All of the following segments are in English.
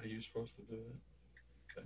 you supposed to do that? Okay.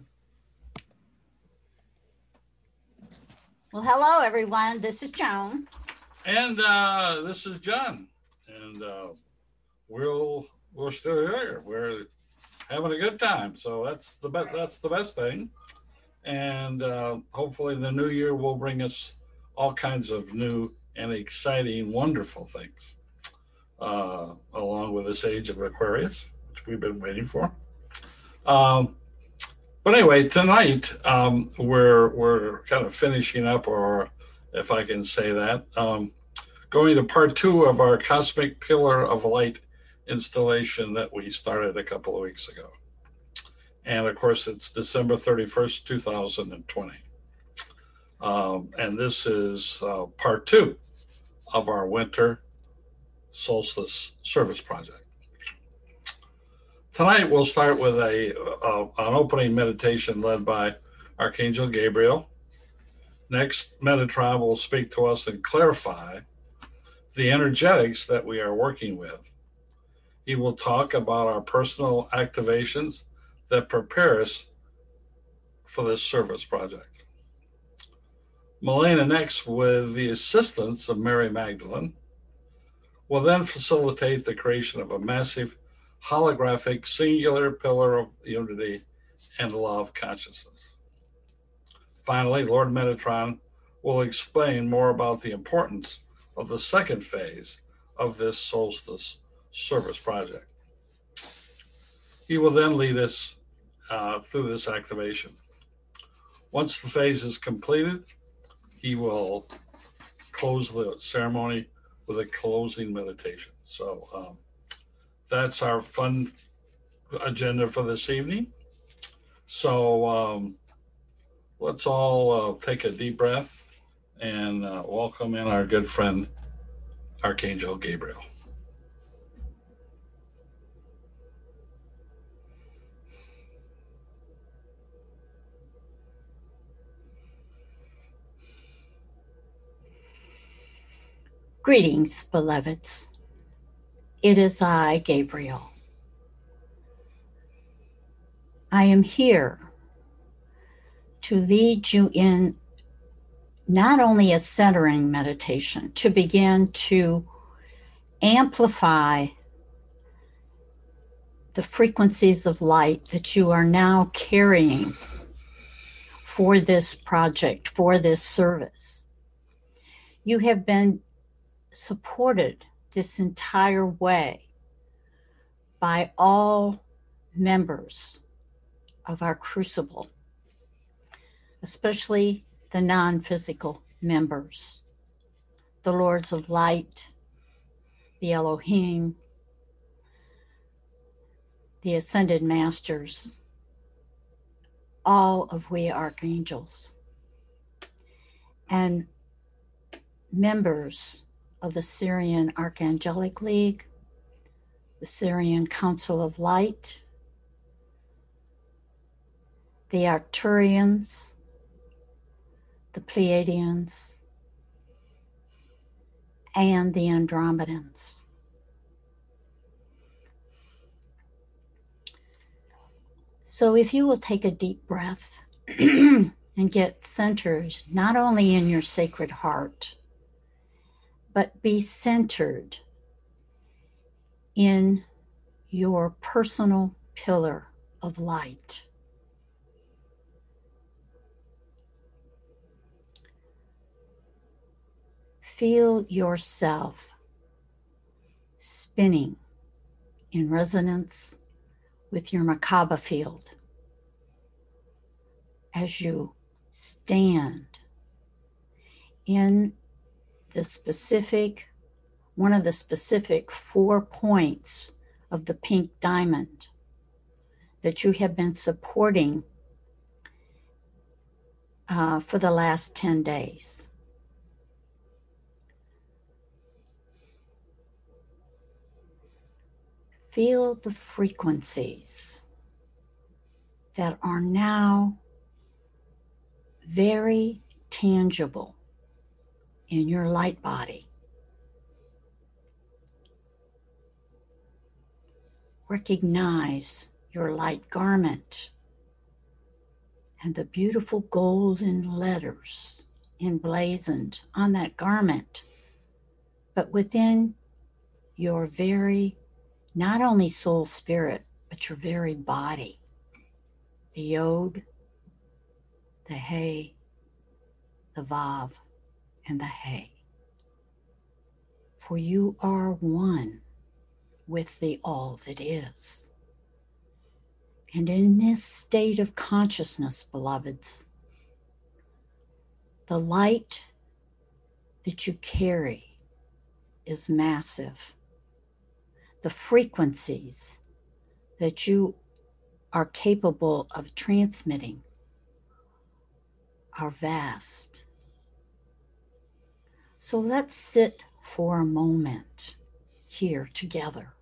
Well, hello, everyone. This is Joan. And this is John. And we're still here. We're having a good time. So that's the best thing. And hopefully the new year will bring us all kinds of new and exciting, wonderful things, along with this age of Aquarius, which we've been waiting for. Um, but anyway, tonight we're kind of finishing up, or if I can say that, going to part two of our Cosmic Pillar of Light installation that we started a couple of weeks ago. And of course, it's December 31st, 2020. And this is part two of our winter solstice service project. Tonight, we'll start with an opening meditation led by Archangel Gabriel. Next, Metatron will speak to us and clarify the energetics that we are working with. He will talk about our personal activations that prepare us for this service project. Melena, next, with the assistance of Mary Magdalene, will then facilitate the creation of a massive holographic singular pillar of unity and love consciousness. Finally, Lord Metatron will explain more about the importance of the second phase of this solstice service project. He will then lead us through this activation. Once the phase is completed, he will close the ceremony with a closing meditation. So that's our fun agenda for this evening. So let's all take a deep breath and welcome in our good friend, Archangel Gabriel. Greetings, beloveds. It is I, Gabriel. I am here to lead you in not only a centering meditation, to begin to amplify the frequencies of light that you are now carrying for this project, for this service. You have been supported this entire way by all members of our crucible, especially the non-physical members, the Lords of Light, the Elohim, the Ascended Masters, all of we archangels, and members of the Syrian Archangelic League, the Syrian Council of Light, the Arcturians, the Pleiadians, and the Andromedans. So if you will take a deep breath and get centered, not only in your sacred heart, but be centered in your personal pillar of light. Feel yourself spinning in resonance with your Merkaba field as you stand in the specific, one of the specific 4 points of the pink diamond that you have been supporting for the last 10 days. Feel the frequencies that are now very tangible in your light body. Recognize your light garment and the beautiful golden letters emblazoned on that garment, but within your very, not only soul spirit, but your very body. The Yod, the Hey, the Vav, and the Hey. For you are one with the all that is. And in this state of consciousness, beloveds, the light that you carry is massive. The frequencies that you are capable of transmitting are vast. So let's sit for a moment here together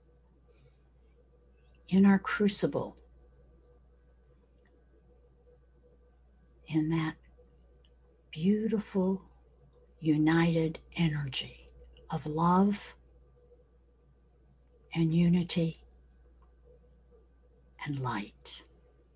in our crucible, in that beautiful, united energy of love and unity and light.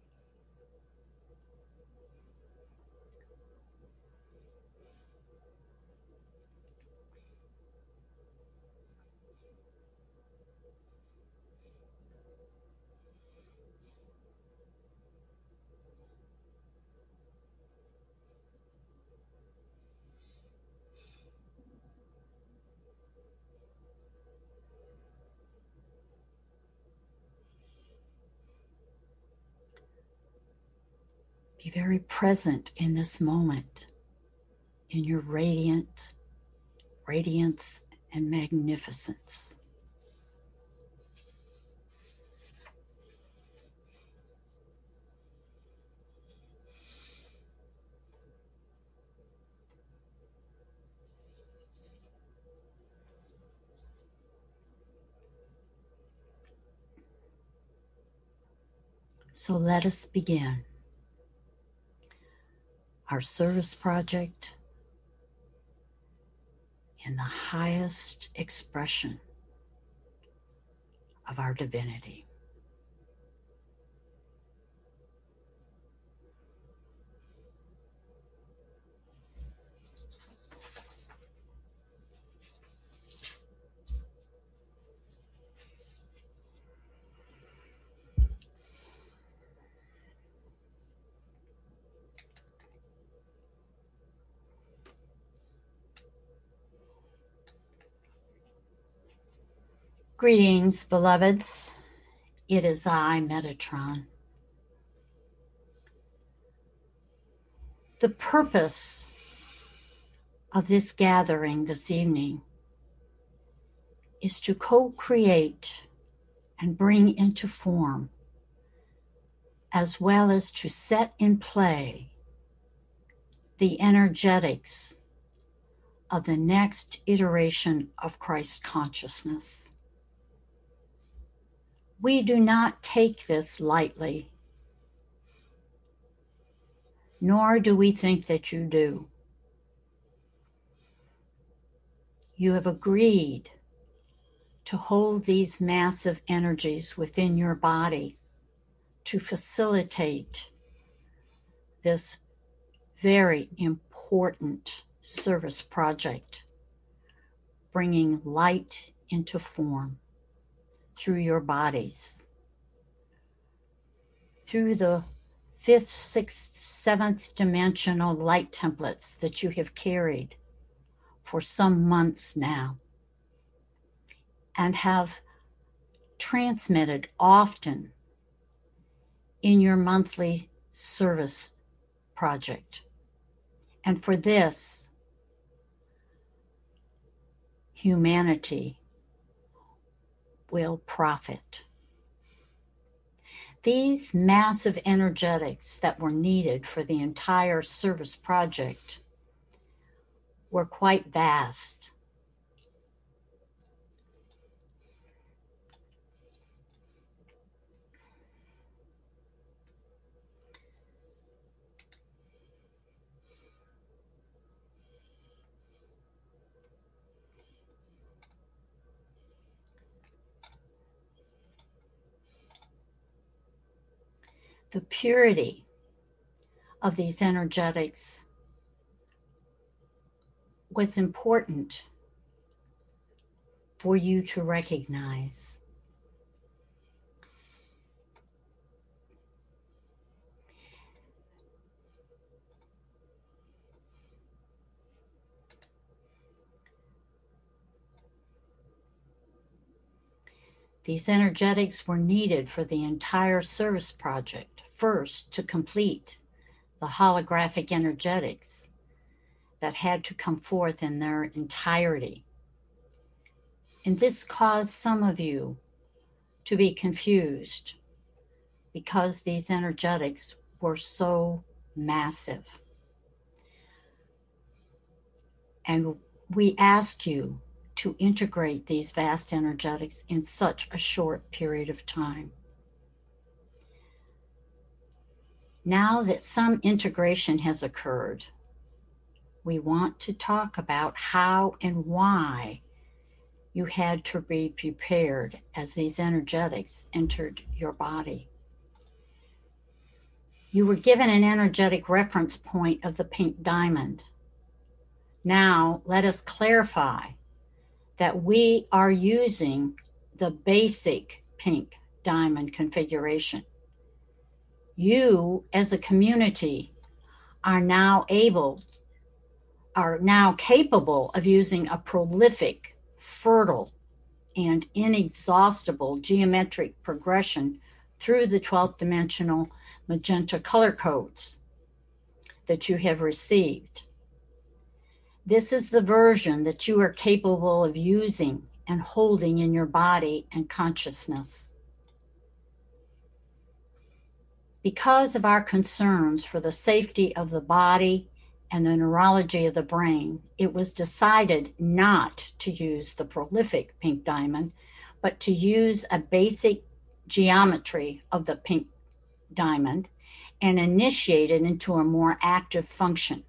Be very present in this moment, in your radiance and magnificence. So let us begin our service project in the highest expression of our divinity. Greetings, beloveds. It is I, Metatron. The purpose of this gathering this evening is to co-create and bring into form, as well as to set in play, the energetics of the next iteration of Christ consciousness. We do not take this lightly, nor do we think that you do. You have agreed to hold these massive energies within your body to facilitate this very important service project, bringing light into form through your bodies, through the 5th, 6th, 7th dimensional light templates that you have carried for some months now and have transmitted often in your monthly service project. And for this, humanity will profit. These massive energetics that were needed for the entire service project were quite vast. The purity of these energetics was important for you to recognize. These energetics were needed for the entire service project. First, to complete the holographic energetics that had to come forth in their entirety. And this caused some of you to be confused because these energetics were so massive. And we asked you to integrate these vast energetics in such a short period of time. Now that some integration has occurred, we want to talk about how and why you had to be prepared as these energetics entered your body. You were given an energetic reference point of the pink diamond. Now, let us clarify that we are using the basic pink diamond configuration. You, as a community, are now capable of using a prolific, fertile, and inexhaustible geometric progression through the 12th dimensional magenta color codes that you have received. This is the version that you are capable of using and holding in your body and consciousness. Because of our concerns for the safety of the body and the neurology of the brain, it was decided not to use the prolific pink diamond, but to use a basic geometry of the pink diamond and initiate it into a more active function.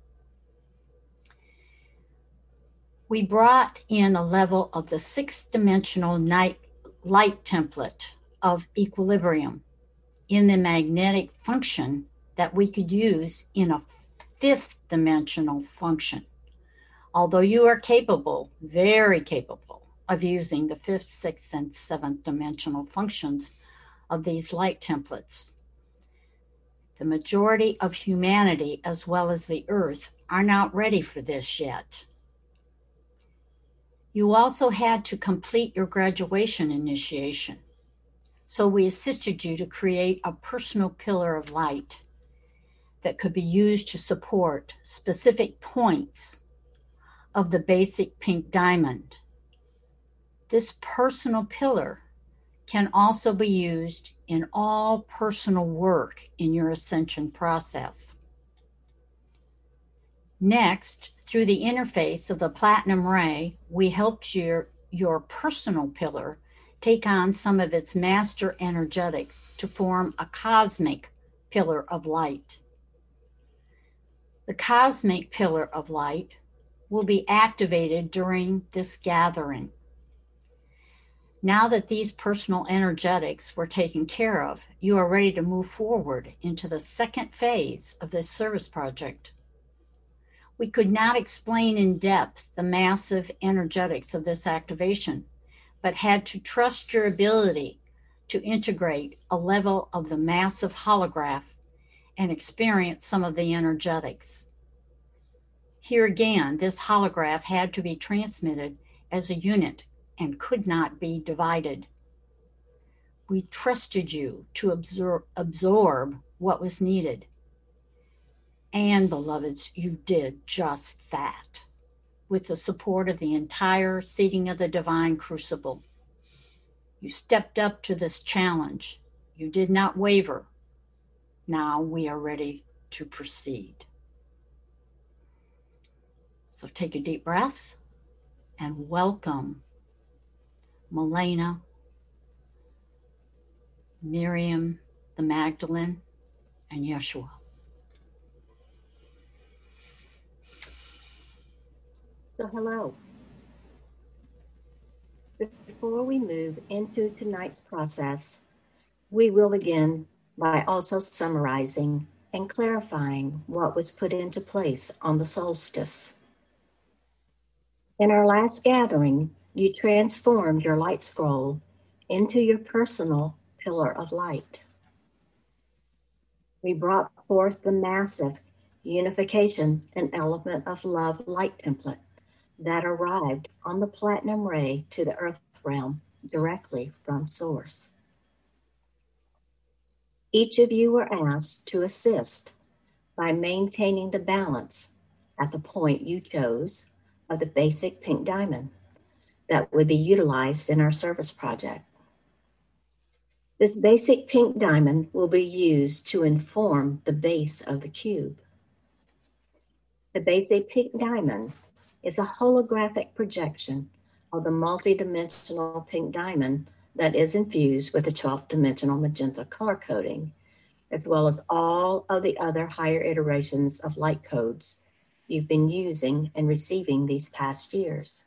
We brought in a level of the 6th dimensional light template of equilibrium in the magnetic function that we could use in a 5th dimensional function. Although you are capable, very capable, of using the 5th, 6th, and 7th dimensional functions of these light templates, the majority of humanity, as well as the earth, are not ready for this yet. You also had to complete your graduation initiation. So we assisted you to create a personal pillar of light that could be used to support specific points of the basic pink diamond. This personal pillar can also be used in all personal work in your ascension process. Next, through the interface of the platinum ray, we helped your personal pillar take on some of its master energetics to form a cosmic pillar of light. The cosmic pillar of light will be activated during this gathering. Now that these personal energetics were taken care of, you are ready to move forward into the second phase of this service project. We could not explain in depth the massive energetics of this activation, but had to trust your ability to integrate a level of the massive holograph and experience some of the energetics. Here again, this holograph had to be transmitted as a unit and could not be divided. We trusted you to absorb what was needed. And, beloveds, you did just that, with the support of the entire Seeding of the Divine Crucible. You stepped up to this challenge. You did not waver. Now we are ready to proceed. So take a deep breath and welcome Milena, Miriam the Magdalene, and Yeshua. So hello. Before we move into tonight's process, we will again by also summarizing and clarifying what was put into place on the solstice. In our last gathering, you transformed your light scroll into your personal pillar of light. We brought forth the massive unification and element of love light template that arrived on the platinum ray to the earth realm directly from source. Each of you were asked to assist by maintaining the balance at the point you chose of the basic pink diamond that would be utilized in our service project. This basic pink diamond will be used to inform the base of the cube. The basic pink diamond is a holographic projection of the multidimensional pink diamond that is infused with the 12th dimensional magenta color coding, as well as all of the other higher iterations of light codes you've been using and receiving these past years.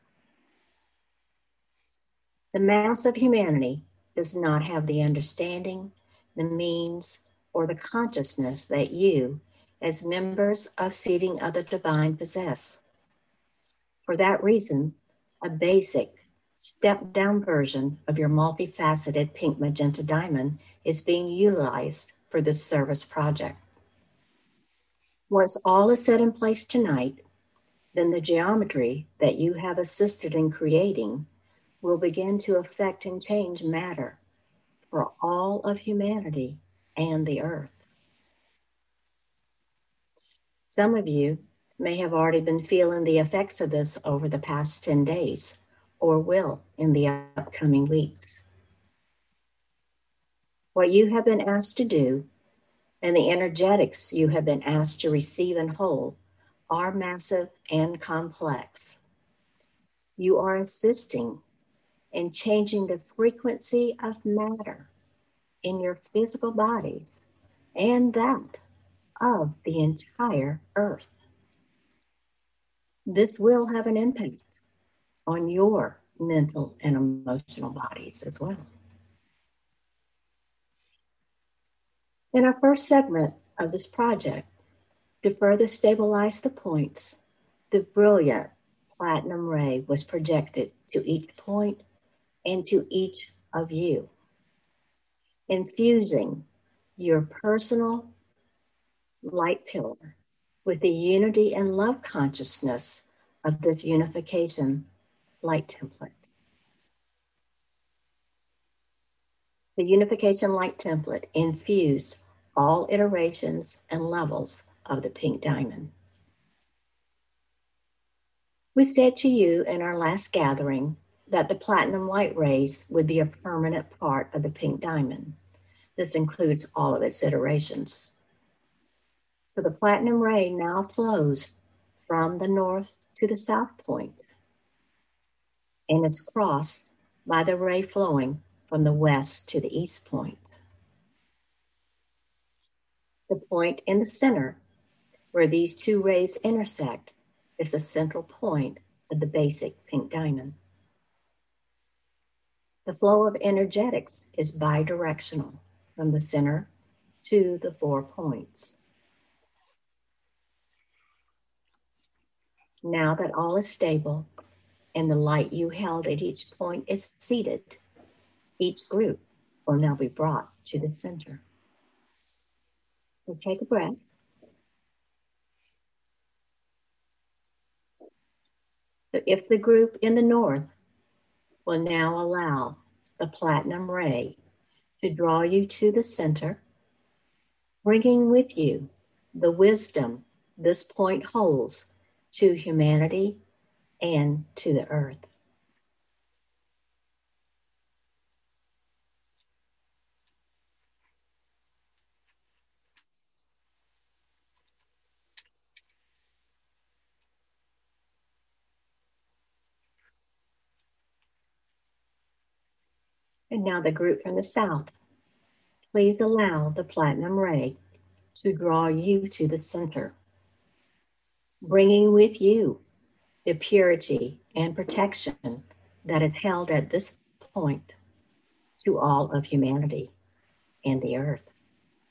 The mass of humanity does not have the understanding, the means, or the consciousness that you, as members of Seeding of the Divine, possess. For that reason, a basic, stepped-down version of your multifaceted pink magenta diamond is being utilized for this service project. Once all is set in place tonight, then the geometry that you have assisted in creating will begin to affect and change matter for all of humanity and the earth. Some of you may have already been feeling the effects of this over the past 10 days, or will in the upcoming weeks. What you have been asked to do and the energetics you have been asked to receive and hold are massive and complex. You are assisting in changing the frequency of matter in your physical bodies and that of the entire earth. This will have an impact on your mental and emotional bodies as well. In our first segment of this project, to further stabilize the points, the brilliant platinum ray was projected to each point and to each of you, infusing your personal light pillar with the unity and love consciousness of this unification light template. The unification light template infused all iterations and levels of the pink diamond. We said to you in our last gathering that the platinum light rays would be a permanent part of the pink diamond. This includes all of its iterations. So the platinum ray now flows from the north to the south point, and it's crossed by the ray flowing from the west to the east point. The point in the center where these two rays intersect is the central point of the basic pink diamond. The flow of energetics is bidirectional from the center to the 4 points. Now that all is stable and the light you held at each point is seated, each group will now be brought to the center. So take a breath. So if the group in the north will now allow the platinum ray to draw you to the center, bringing with you the wisdom this point holds to humanity and to the earth. And now the group from the south, please allow the platinum ray to draw you to the center, bringing with you the purity and protection that is held at this point to all of humanity and the earth.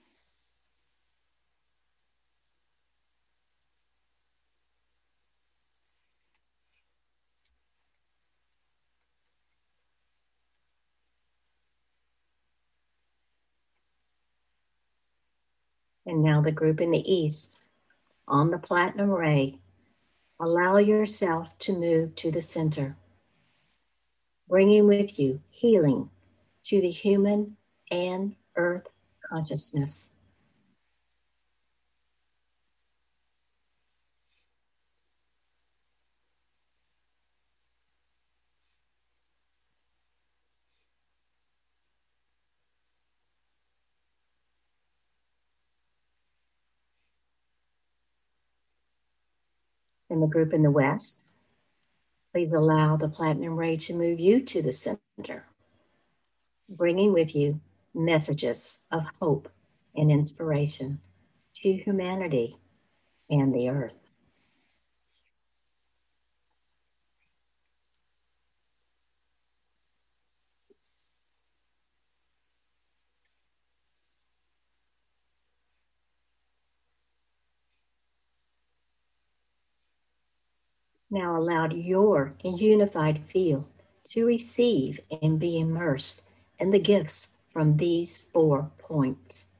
And now the group in the east, on the platinum ray, allow yourself to move to the center, bringing with you healing to the human and earth consciousness. And the group in the west, please allow the platinum ray to move you to the center, bringing with you messages of hope and inspiration to humanity and the earth. Now allow your unified field to receive and be immersed in the gifts from these 4 points.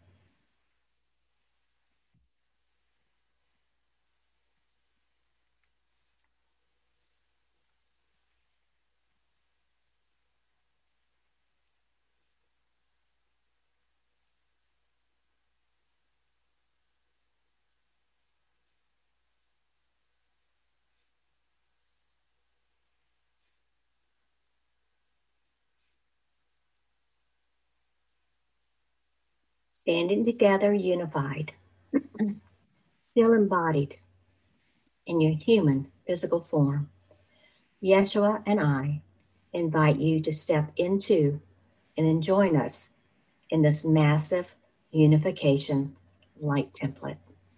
Standing together, unified, still embodied in your human physical form, Yeshua and I invite you to step into and join us in this massive unification light template.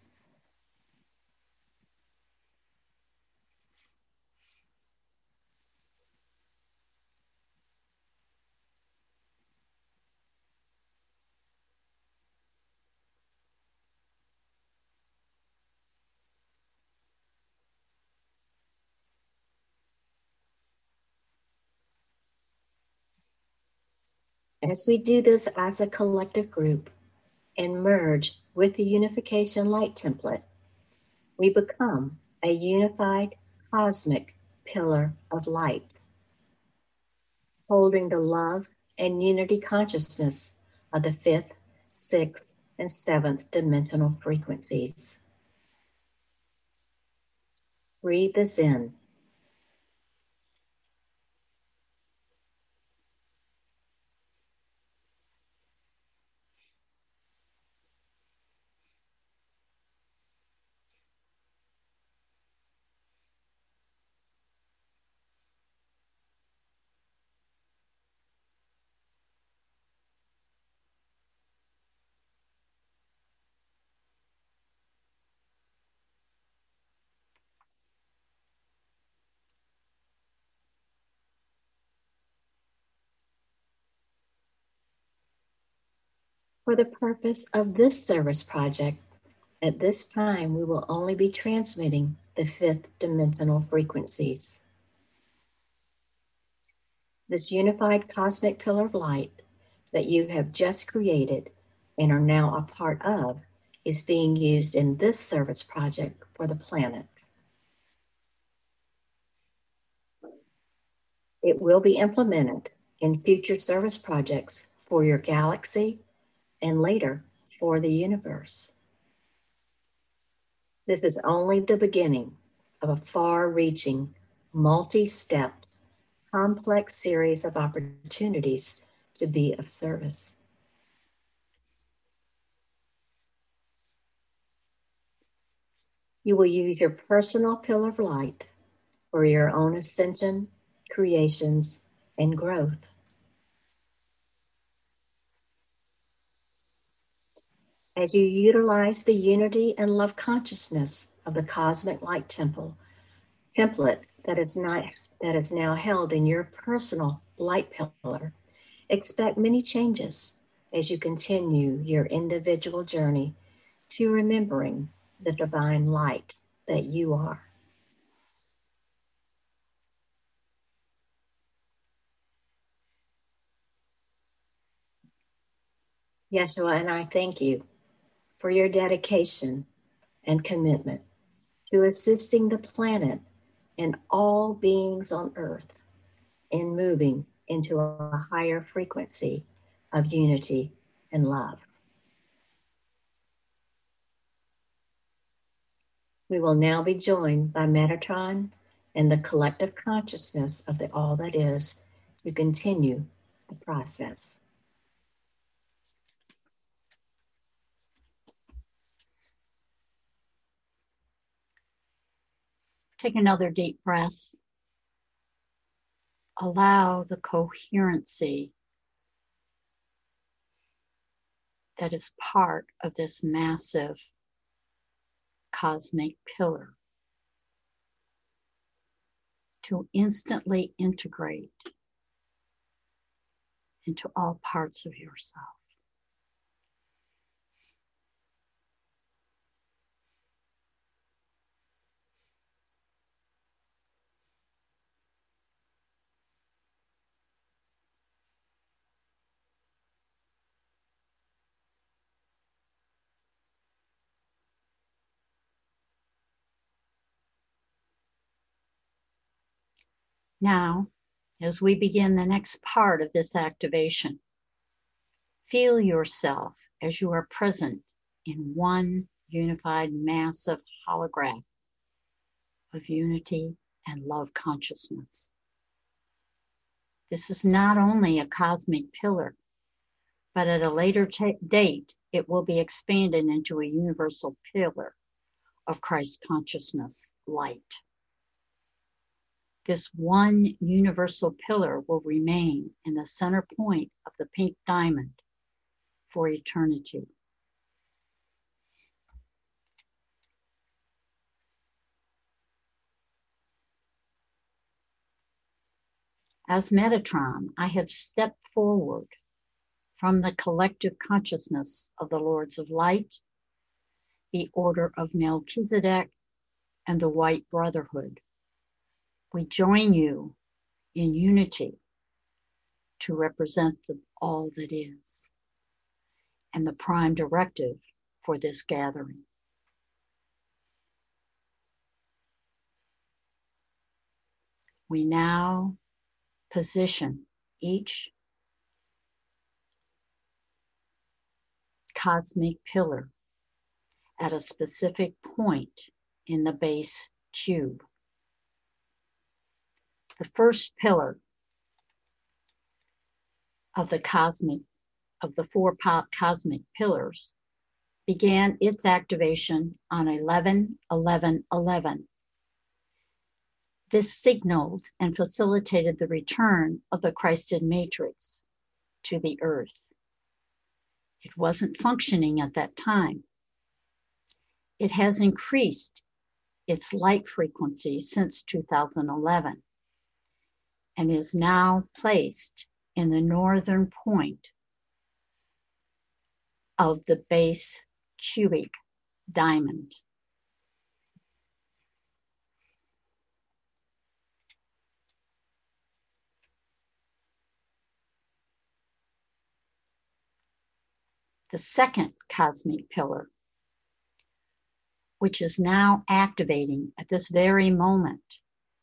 As we do this as a collective group and merge with the unification light template, we become a unified cosmic pillar of light, holding the love and unity consciousness of the 5th, 6th, and 7th dimensional frequencies. Breathe this in. For the purpose of this service project, at this time, we will only be transmitting the 5th dimensional frequencies. This unified cosmic pillar of light that you have just created and are now a part of is being used in this service project for the planet. It will be implemented in future service projects for your galaxy and later for the universe. This is only the beginning of a far-reaching, multi-step, complex series of opportunities to be of service. You will use your personal pillar of light for your own ascension, creations, and growth. As you utilize the unity and love consciousness of the cosmic light template that is now held in your personal light pillar, expect many changes as you continue your individual journey to remembering the divine light that you are. Yeshua and I thank you for your dedication and commitment to assisting the planet and all beings on Earth in moving into a higher frequency of unity and love. We will now be joined by Metatron and the collective consciousness of the All That Is to continue the process. Take another deep breath. Allow the coherency that is part of this massive cosmic pillar to instantly integrate into all parts of yourself. Now, as we begin the next part of this activation, feel yourself as you are present in one unified massive holograph of unity and love consciousness. This is not only a cosmic pillar, but at a later date, it will be expanded into a universal pillar of Christ consciousness light. This one universal pillar will remain in the center point of the pink diamond for eternity. As Metatron, I have stepped forward from the collective consciousness of the Lords of Light, the Order of Melchizedek, and the White Brotherhood. We join you in unity to represent the all that is and the prime directive for this gathering. We now position each cosmic pillar at a specific point in the base cube. The first pillar of the four cosmic pillars began its activation on 11/11/11. This signaled and facilitated the return of the Christed matrix to the earth. It wasn't functioning at that time. It has increased its light frequency since 2011 and is now placed in the northern point of the base cubic diamond. The second cosmic pillar, which is now activating at this very moment,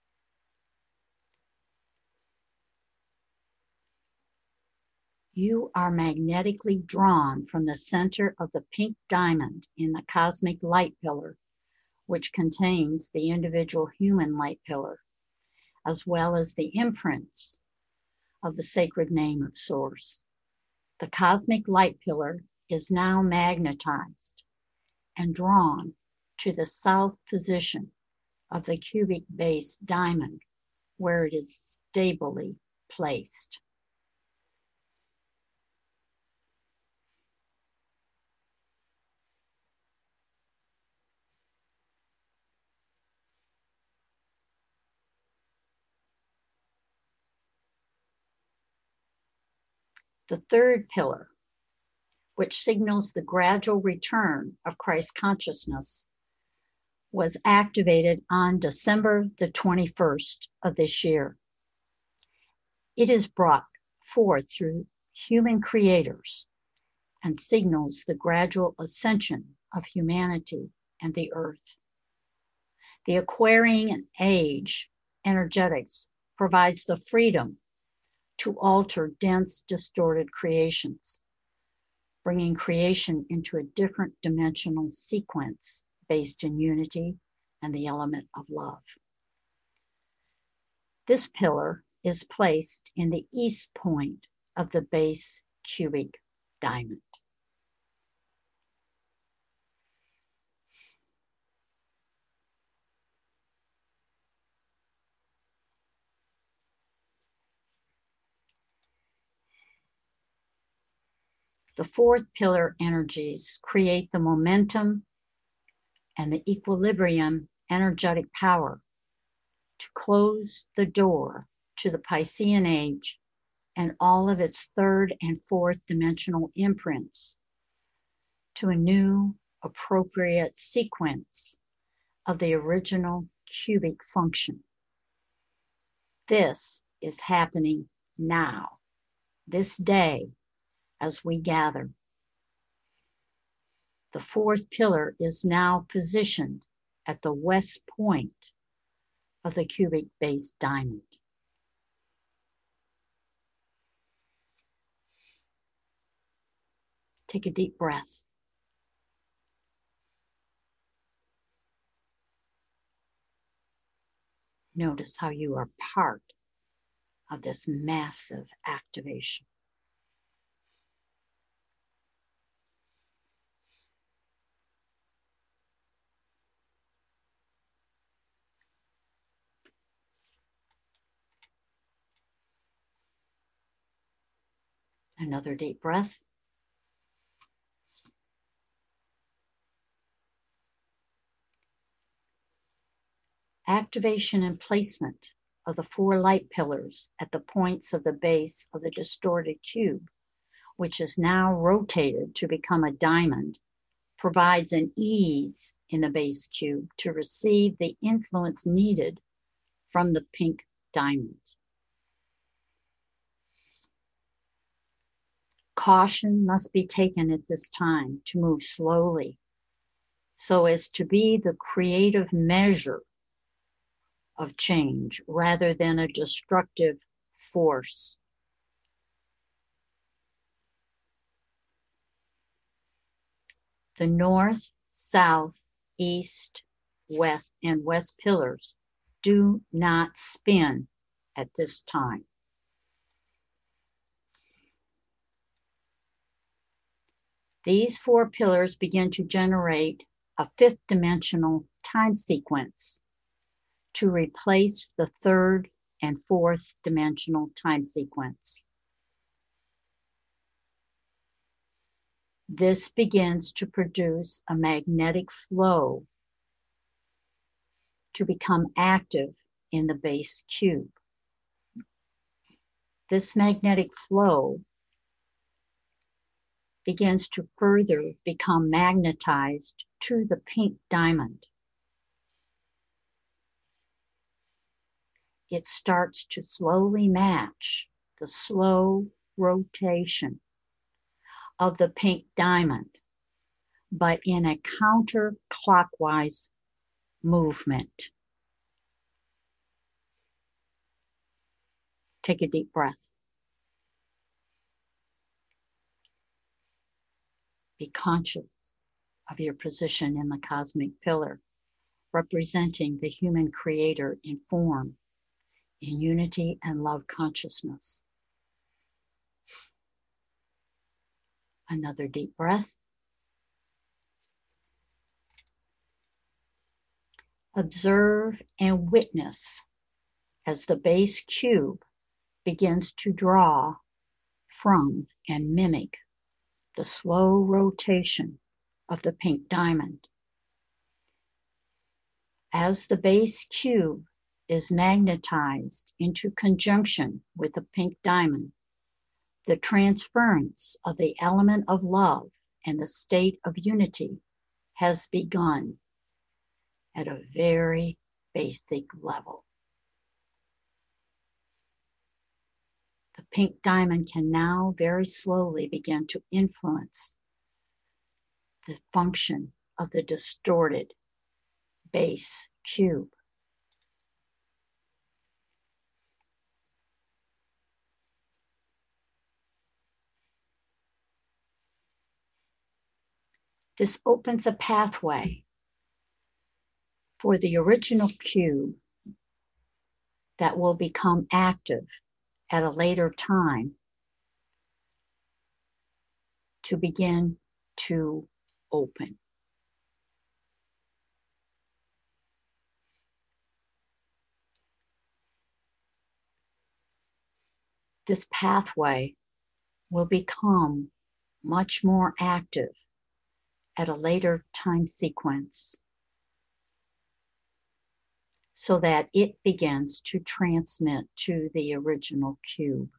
you are magnetically drawn from the center of the pink diamond in the cosmic light pillar, which contains the individual human light pillar, as well as the imprints of the sacred name of Source. The cosmic light pillar is now magnetized and drawn to the south position of the cubic base diamond, where it is stably placed. The third pillar, which signals the gradual return of Christ consciousness, was activated on December the 21st of this year. It is brought forth through human creators and signals the gradual ascension of humanity and the earth. The Aquarian age energetics provides the freedom to alter dense, distorted creations, bringing creation into a different dimensional sequence based in unity and the element of love. This pillar is placed in the east point of the base cubic diamond. The fourth pillar energies create the momentum and the equilibrium energetic power to close the door to the Piscean age and all of its third and fourth dimensional imprints to a new appropriate sequence of the original cubic function. This is happening now, this day, as we gather. The fourth pillar is now positioned at the west point of the cubic base diamond. Take a deep breath. Notice how you are part of this massive activation. Another deep breath. Activation and placement of the four light pillars at the points of the base of the distorted cube, which is now rotated to become a diamond, provides an ease in the base cube to receive the influence needed from the pink diamond. Caution must be taken at this time to move slowly so as to be the creative measure of change rather than a destructive force. The north, south, east, west, and west pillars do not spin at this time. These four pillars begin to generate a fifth dimensional time sequence to replace the third and fourth dimensional time sequence. This begins to produce a magnetic flow to become active in the base cube. This magnetic flow begins to further become magnetized to the pink diamond. It starts to slowly match the slow rotation of the pink diamond, but in a counterclockwise movement. Take a deep breath. Be conscious of your position in the cosmic pillar, representing the human creator in form, in unity and love consciousness. Another deep breath. Observe and witness as the base cube begins to draw from and mimic the slow rotation of the pink diamond. As the base cube is magnetized into conjunction with the pink diamond, the transference of the element of love and the state of unity has begun at a very basic level. The pink diamond can now very slowly begin to influence the function of the distorted base cube. This opens a pathway for the original cube that will become active at a later time to begin to open. This pathway will become much more active at a later time sequence so that it begins to transmit to the original cube,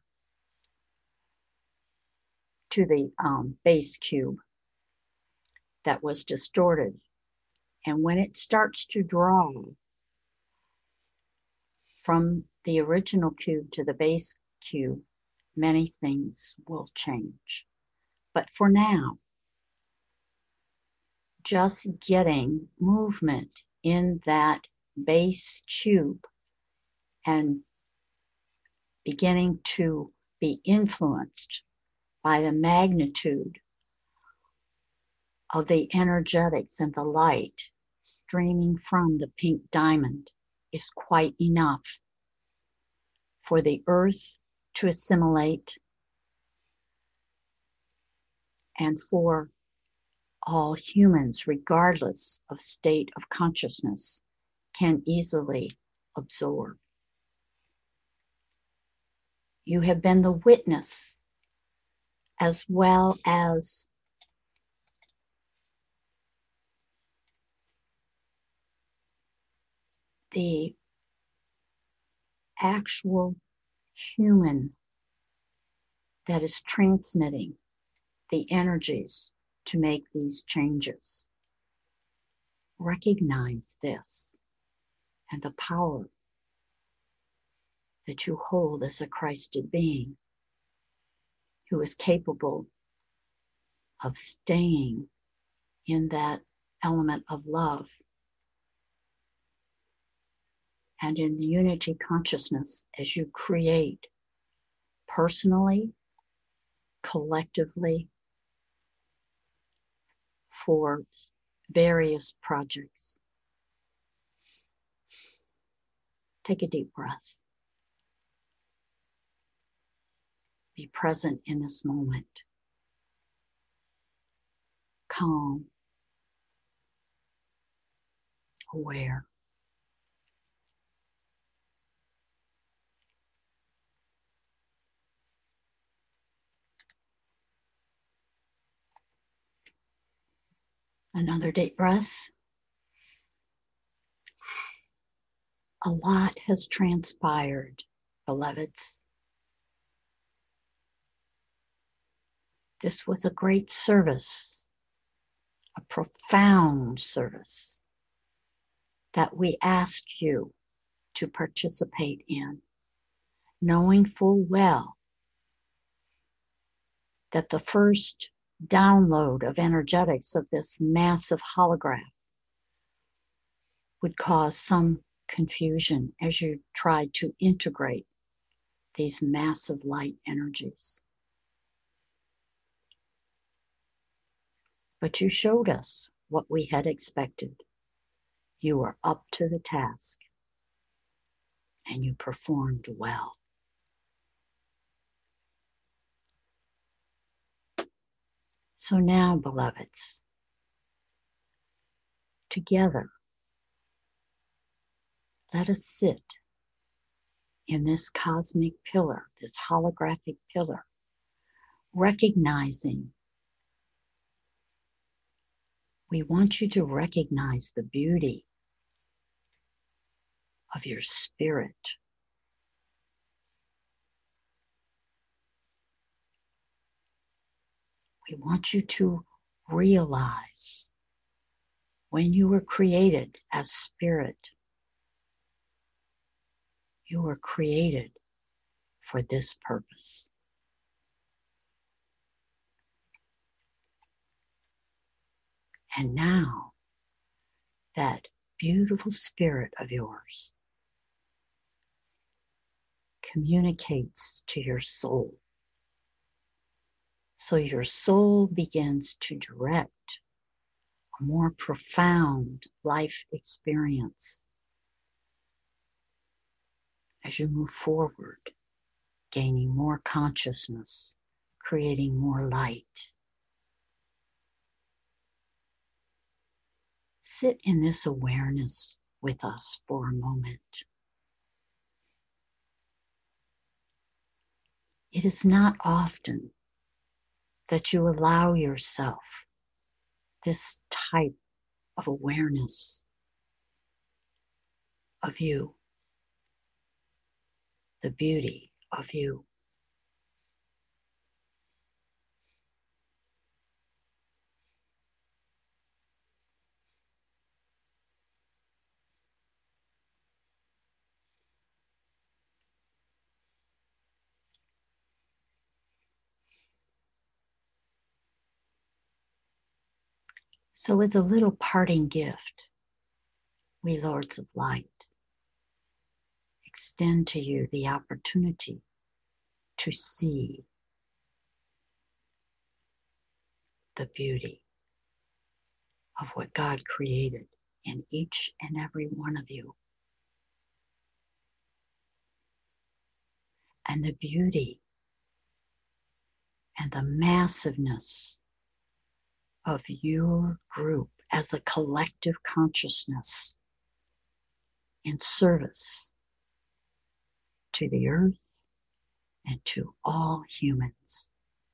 to the base cube that was distorted. And when it starts to draw from the original cube to the base cube, many things will change. But for now, just getting movement in that base cube and beginning to be influenced by the magnitude of the energetics and the light streaming from the pink diamond is quite enough for the earth to assimilate and for all humans, regardless of state of consciousness, can easily absorb. You have been the witness as well as the actual human that is transmitting the energies to make these changes. Recognize this and the power that you hold as a Christed being who is capable of staying in that element of love and in the unity consciousness as you create personally, collectively, for various projects. Take a deep breath. Be present in this moment. Calm, aware. Another deep breath. A lot has transpired, beloveds. This was a great service, a profound service that we asked you to participate in, knowing full well that the first download of energetics of this massive holograph would cause some confusion as you tried to integrate these massive light energies. But you showed us what we had expected. You were up to the task, and you performed well. So now, beloveds, together, let us sit in this cosmic pillar, this holographic pillar, recognizing. We want you to recognize the beauty of your spirit. We want you to realize when you were created as spirit, you were created for this purpose. And now, that beautiful spirit of yours communicates to your soul. So your soul begins to direct a more profound life experience as you move forward, gaining more consciousness, creating more light. Sit in this awareness with us for a moment. It is not often that you allow yourself this type of awareness of you, the beauty of you. So as a little parting gift, we Lords of Light extend to you the opportunity to see the beauty of what God created in each and every one of you. And the beauty and the massiveness of your group as a collective consciousness in service to the earth and to all humans.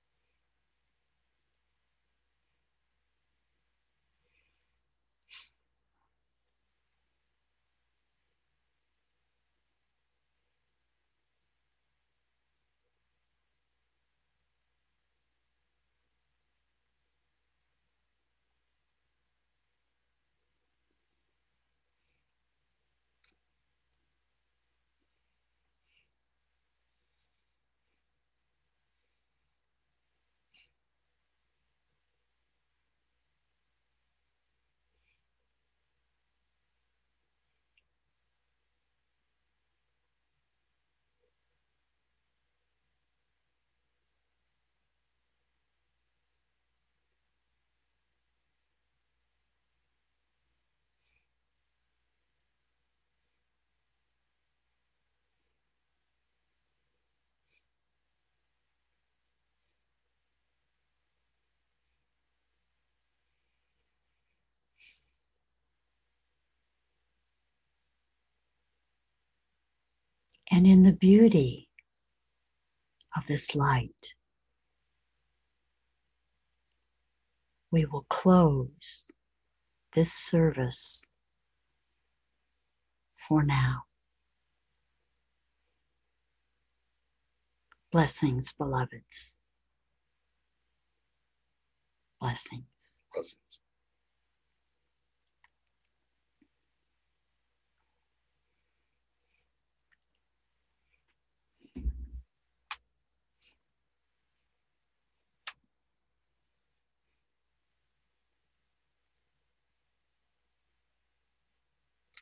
And in the beauty of this light, we will close this service for now. Blessings, beloveds. Blessings. Blessings.